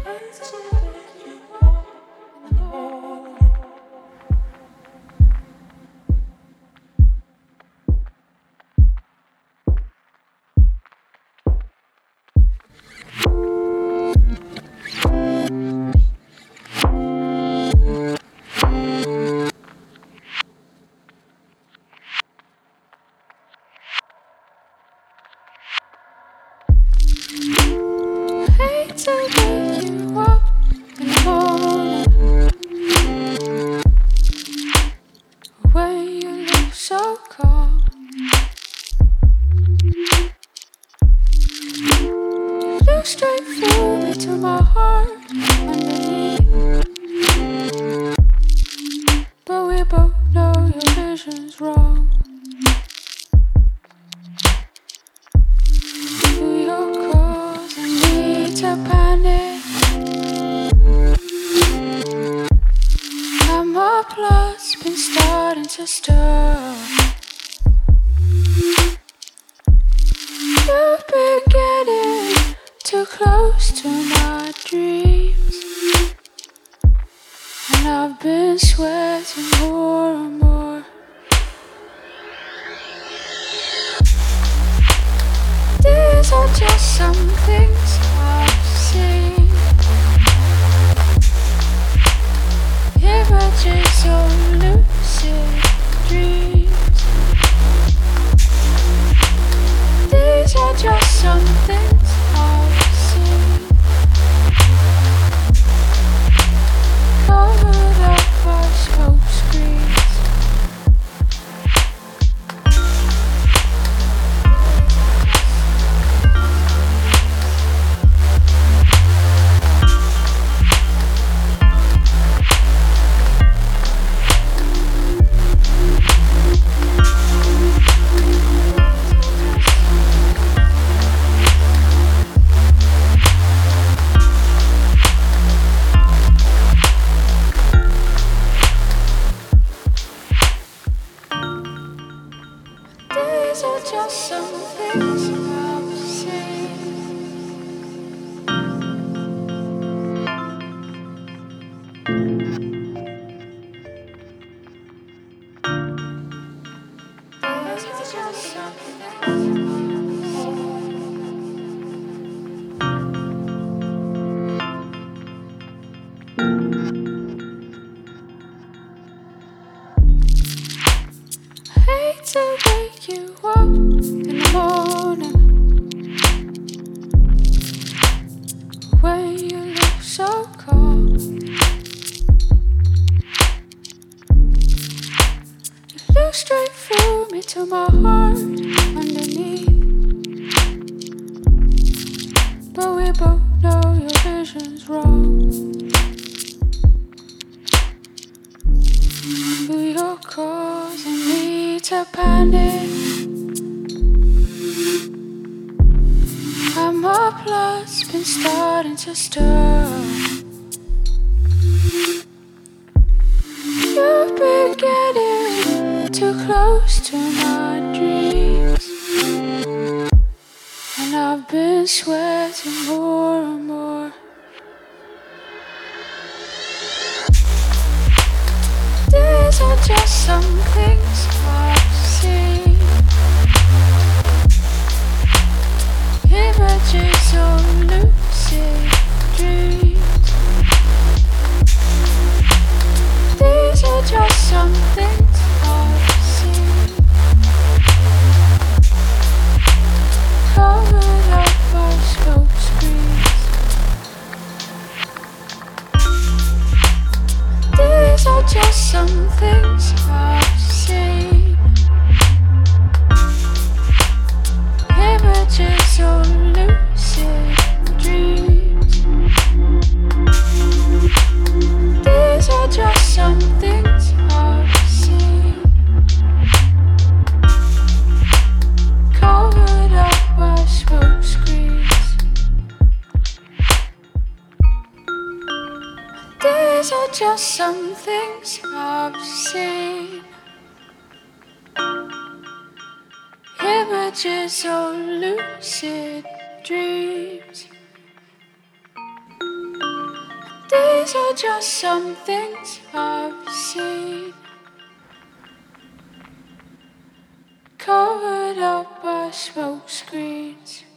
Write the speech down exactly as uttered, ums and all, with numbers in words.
Hate to wake you up in the morning when you look so calm. You look straight through me to my heart underneath, but we both know your vision's wrong. You're causing me to panic, and my blood's been starting to stir. You've been getting too close to my dreams, and I've been sweating more and more. These are just some things I've seen, images of lucid dreams. These are just some things I've seen, covered up by smoke screens. These are just some things I've seen. These are just some things. Hate to wake you up in the morning when you look so calm. You look straight through me to my heart underneath, but we both know your vision's wrong. You're causing me to panic, and my blood's been starting to stir. You've been getting too close to my dreams, and I've been sweating more and more. These are just some things I've seen, images of lucid dreams. These are just some things I've seen, covered up by smoke screens. These are just some things I've seen, images of lucid dreams. These are just some things I've seen, covered up by smoke screens. These are just some things I've seen, images of lucid dreams. told you some things I've seen, covered up by smoke screens.